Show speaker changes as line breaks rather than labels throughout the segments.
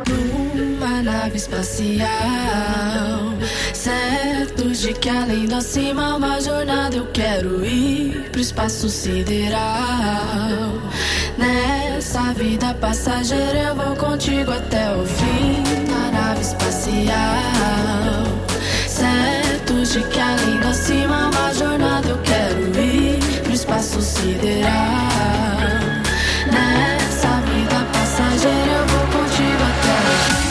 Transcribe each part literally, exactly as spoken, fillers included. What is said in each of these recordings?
Numa nave espacial, certo de que além do acima uma jornada eu quero ir pro espaço sideral. Nessa vida passageira eu vou contigo até o fim. Na nave espacial, certo de que além do acima uma jornada eu quero ir pro espaço sideral. Nessa vida passageira eu vou contigo até o fim.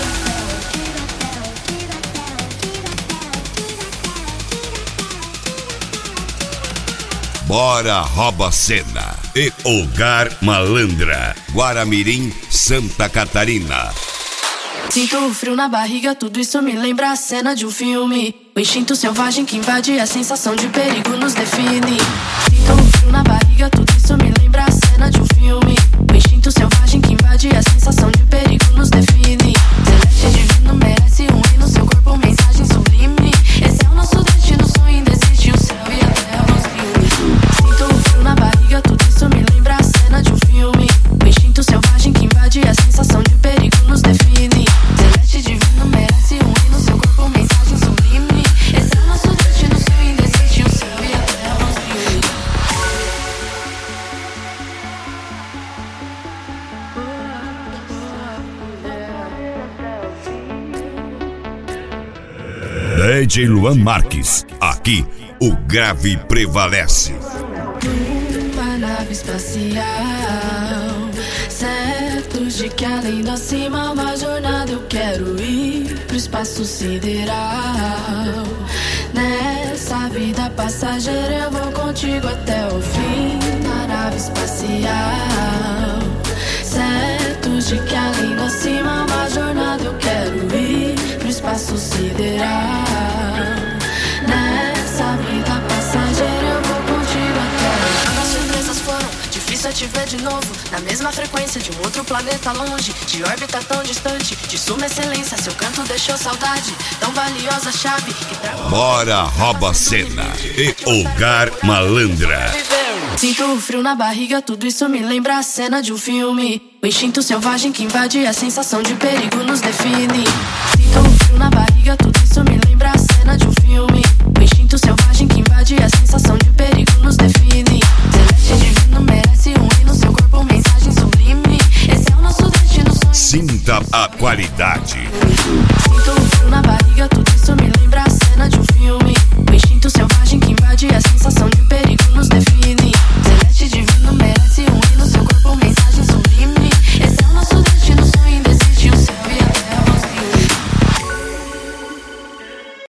Bora rouba cena e Hogar Malandra, Guaramirim, Santa Catarina.
Sinto o frio na barriga, tudo isso me lembra a cena de um filme. O instinto selvagem que invade, a sensação de perigo nos define. Sinto o frio na barriga, tudo isso me lembra a cena de um filme. O instinto selvagem que invade, a sensação de perigo nos define. Celeste divino merece um hino, seu corpo mensagem sublime. Esse é o nosso destino, sonho indesiste, o céu e a terra nos filmes. Sinto o frio na barriga, tudo isso me lembra a cena de um filme. O instinto selvagem que invade, a sensação de perigo nos define. Celeste divino merece um hino, seu corpo mensagem sublime. Esse é o nosso destino, sonho indesiste, o céu e a terra nos filmes.
D J Luan Marques, aqui o grave prevalece.
Uma nave espacial, certos de que além do acima uma jornada eu quero ir pro espaço sideral. Nessa vida passageira eu vou contigo até o fim. Na nave espacial, certos de que além do acima uma jornada eu quero ir pro espaço sideral. Nessa vida passageira eu vou contigo até o fim. As surpresas foram, difícil é te ver de novo, na mesma frequência de um outro planeta longe, de órbita tão distante, de suma excelência, seu canto deixou saudade, tão valiosa chave que pra...
Bora rouba cena e Hogar Malandra.
Sinto o frio na barriga, tudo isso me lembra a cena de um filme. O instinto selvagem que invade, a sensação de perigo nos define. Sinto o frio na barriga, tudo isso me lembra a cena de um filme. O instinto selvagem que invade, a sensação de perigo nos define. Celeste divino merece um hino, seu corpo mensagem sublime. Esse é o nosso destino, sonho.
Sinta a qualidade.
Sinto o frio na barriga, tudo isso me lembra a cena de um filme. O instinto selvagem que invade, a sensação de perigo nos define.